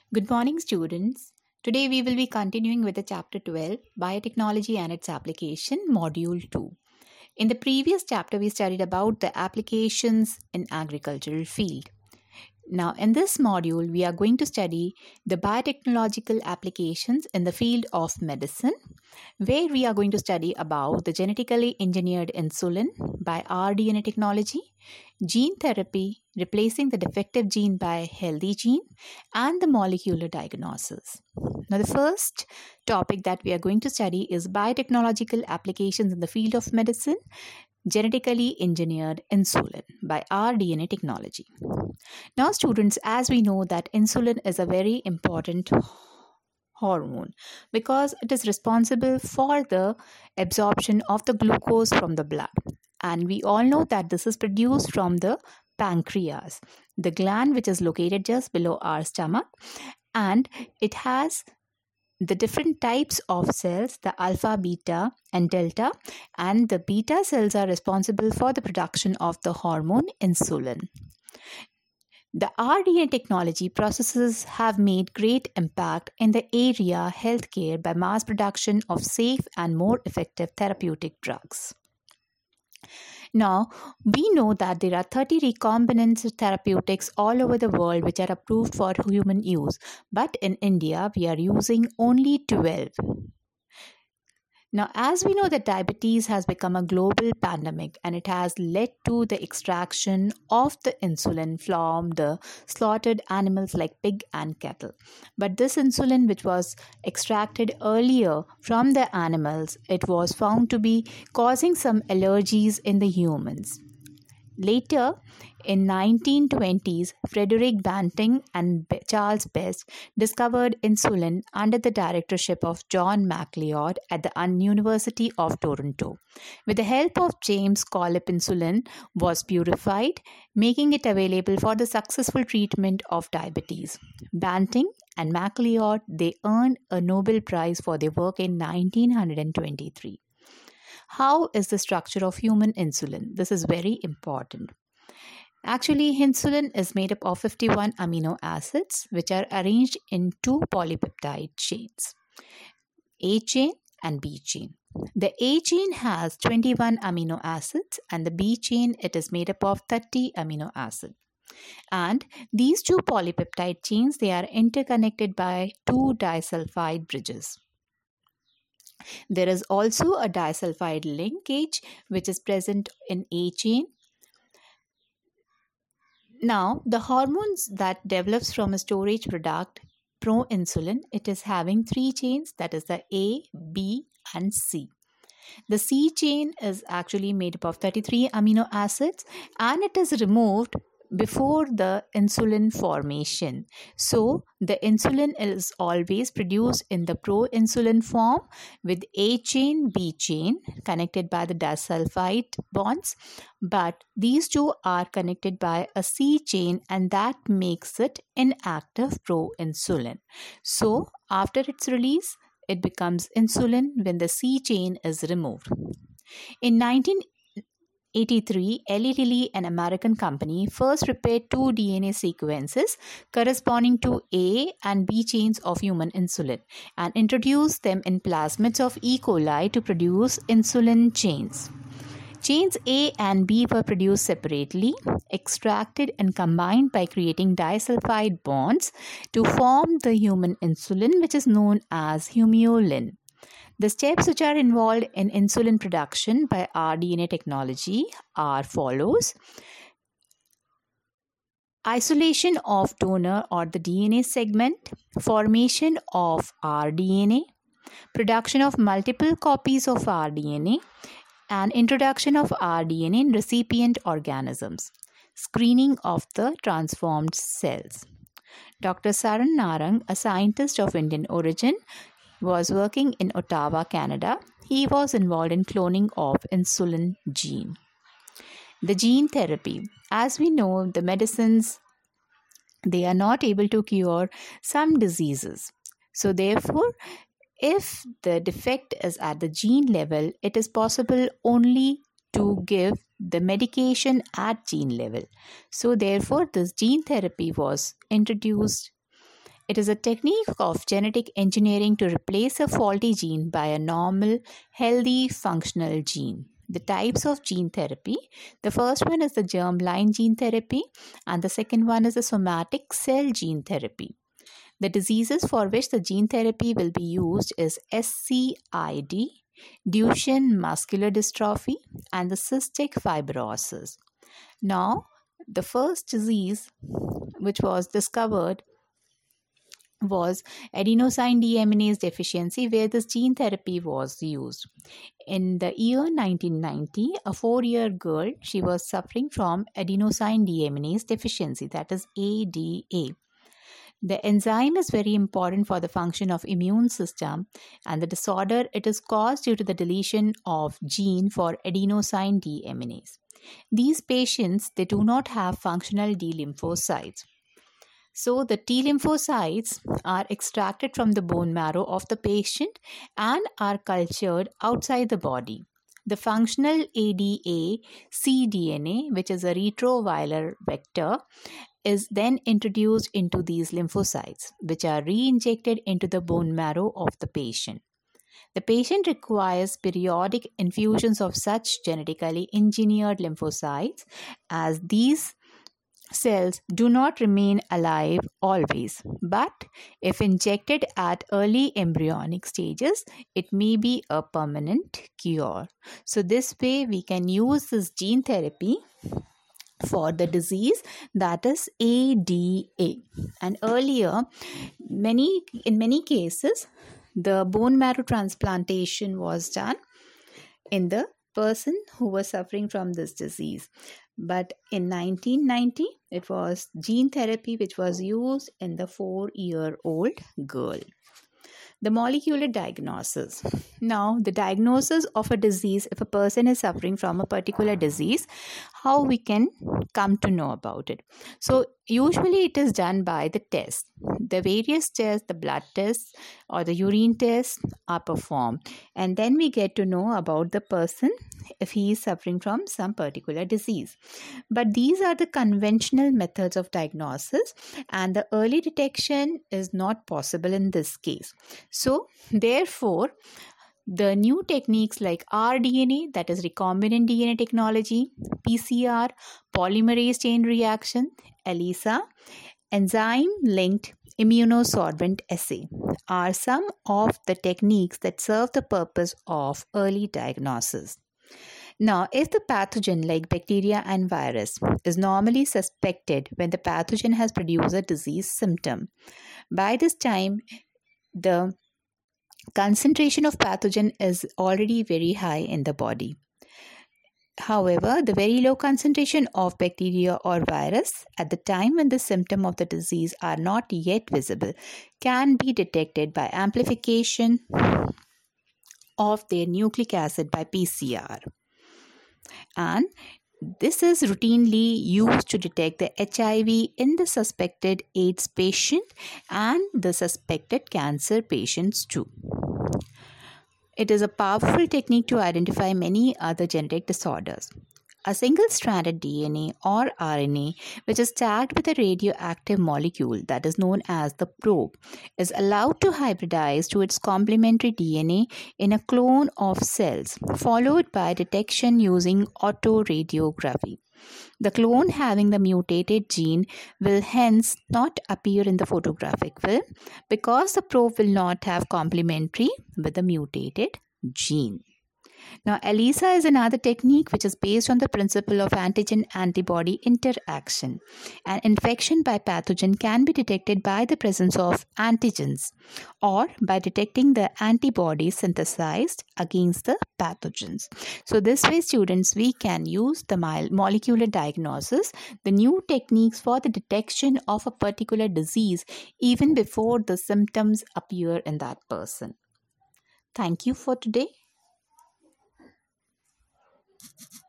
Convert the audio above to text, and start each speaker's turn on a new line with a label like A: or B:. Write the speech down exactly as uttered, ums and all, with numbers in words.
A: Good morning, students. Today we will be continuing with the chapter twelve, Biotechnology and its Application, Module two. In the previous chapter, we studied about the applications in agricultural field. Now, in this module, we are going to study the biotechnological applications in the field of medicine, where we are going to study about the genetically engineered insulin by rDNA technology, gene therapy, replacing the defective gene by healthy gene, and the molecular diagnosis. Now, the first topic that we are going to study is biotechnological applications in the field of medicine, genetically engineered insulin by rDNA technology. Now, students, as we know that insulin is a very important hormone because it is responsible for the absorption of the glucose from the blood. And we all know that this is produced from the pancreas, the gland which is located just below our stomach, and it has the different types of cells, the alpha, beta, and delta, and the beta cells are responsible for the production of the hormone insulin. The rDNA technology processes have made great impact in the area healthcare by mass production of safe and more effective therapeutic drugs. Now, we know that there are thirty recombinant therapeutics all over the world which are approved for human use, but in India, we are using only twelve. Now, as we know that diabetes has become a global pandemic and it has led to the extraction of the insulin from the slaughtered animals like pig and cattle. But this insulin which was extracted earlier from the animals, it was found to be causing some allergies in the humans. Later, in nineteen twenties, Frederick Banting and Charles Best discovered insulin under the directorship of John MacLeod at the University of Toronto. With the help of James Collip, insulin was purified, making it available for the successful treatment of diabetes. Banting and MacLeod, they earned a Nobel Prize for their work in nineteen twenty-three. How is the structure of human insulin? This is very important. Actually, insulin is made up of fifty-one amino acids which are arranged in two polypeptide chains, A chain and B chain. The A chain has twenty-one amino acids and the B chain, it is made up of thirty amino acids. And these two polypeptide chains, they are interconnected by two disulfide bridges. There is also a disulfide linkage which is present in A chain. Now, the hormones that develops from a storage product, proinsulin, it is having three chains, that is the A, B, and C. The C chain is actually made up of thirty-three amino acids and it is removed before the insulin formation. So, the insulin is always produced in the proinsulin form with A chain, B chain connected by the disulfide bonds, but these two are connected by a C chain and that makes it inactive proinsulin. So, after its release, it becomes insulin when the C chain is removed. In nineteen eighty-three, Eli Lilly, an American company, first prepared two D N A sequences corresponding to A and B chains of human insulin and introduced them in plasmids of E. coli to produce insulin chains. Chains A and B were produced separately, extracted and combined by creating disulfide bonds to form the human insulin, which is known as humulin. The steps which are involved in insulin production by rDNA technology are follows. Isolation of donor or the D N A segment, formation of rDNA, production of multiple copies of rDNA, and introduction of rDNA in recipient organisms, screening of the transformed cells. Doctor Saran Narang, a scientist of Indian origin, was working in Ottawa, Canada. He was involved in cloning of insulin gene. The gene therapy. As we know, the medicines, they are not able to cure some diseases. So therefore, if the defect is at the gene level, it is possible only to give the medication at gene level. So therefore, this gene therapy was introduced It is a technique of genetic engineering to replace a faulty gene by a normal, healthy, functional gene. The types of gene therapy: the first one is the germline gene therapy, and the second one is the somatic cell gene therapy. The diseases for which the gene therapy will be used is S C I D, Duchenne muscular dystrophy, and the cystic fibrosis. Now, the first disease which was discovered was adenosine deaminase deficiency, where this gene therapy was used. In the year nineteen ninety, a four-year girl, she was suffering from adenosine deaminase deficiency, that is A D A. The enzyme is very important for the function of immune system, and the disorder, it is caused due to the deletion of gene for adenosine deaminase. These patients, they do not have functional T lymphocytes. So the T lymphocytes are extracted from the bone marrow of the patient and are cultured outside the body. The functional A D A cDNA, which is a retroviral vector, is then introduced into these lymphocytes, which are re-injected into the bone marrow of the patient. The patient requires periodic infusions of such genetically engineered lymphocytes, as these cells do not remain alive always, but if injected at early embryonic stages, it may be a permanent cure. So this way we can use this gene therapy for the disease that is A D A. And earlier, many in many cases, the bone marrow transplantation was done in the person who was suffering from this disease. But in nineteen ninety, it was gene therapy which was used in the four-year-old girl. The molecular diagnosis. Now, the diagnosis of a disease, if a person is suffering from a particular disease, how we can come to know about it. So, usually it is done by the test. The various tests, the blood tests or the urine tests are performed, and then we get to know about the person if he is suffering from some particular disease. But these are the conventional methods of diagnosis, and the early detection is not possible in this case. So, therefore, the new techniques like R D N A, that is recombinant D N A technology, P C R, polymerase chain reaction, ELISA, enzyme-linked immunosorbent assay are some of the techniques that serve the purpose of early diagnosis. Now, if the pathogen like bacteria and virus is normally suspected when the pathogen has produced a disease symptom, by this time the concentration of pathogen is already very high in the body. However, the very low concentration of bacteria or virus at the time when the symptom of the disease are not yet visible can be detected by amplification of their nucleic acid by P C R. And this is routinely used to detect the H I V in the suspected AIDS patient and the suspected cancer patients too. It is a powerful technique to identify many other genetic disorders. A single-stranded D N A or R N A, which is tagged with a radioactive molecule that is known as the probe, is allowed to hybridize to its complementary D N A in a clone of cells, followed by detection using autoradiography. The clone having the mutated gene will hence not appear in the photographic film because the probe will not have complementary with the mutated gene. Now, ELISA is another technique which is based on the principle of antigen-antibody interaction. An infection by pathogen can be detected by the presence of antigens or by detecting the antibodies synthesized against the pathogens. So this way, students, we can use the molecular diagnosis, the new techniques for the detection of a particular disease even before the symptoms appear in that person. Thank you for today.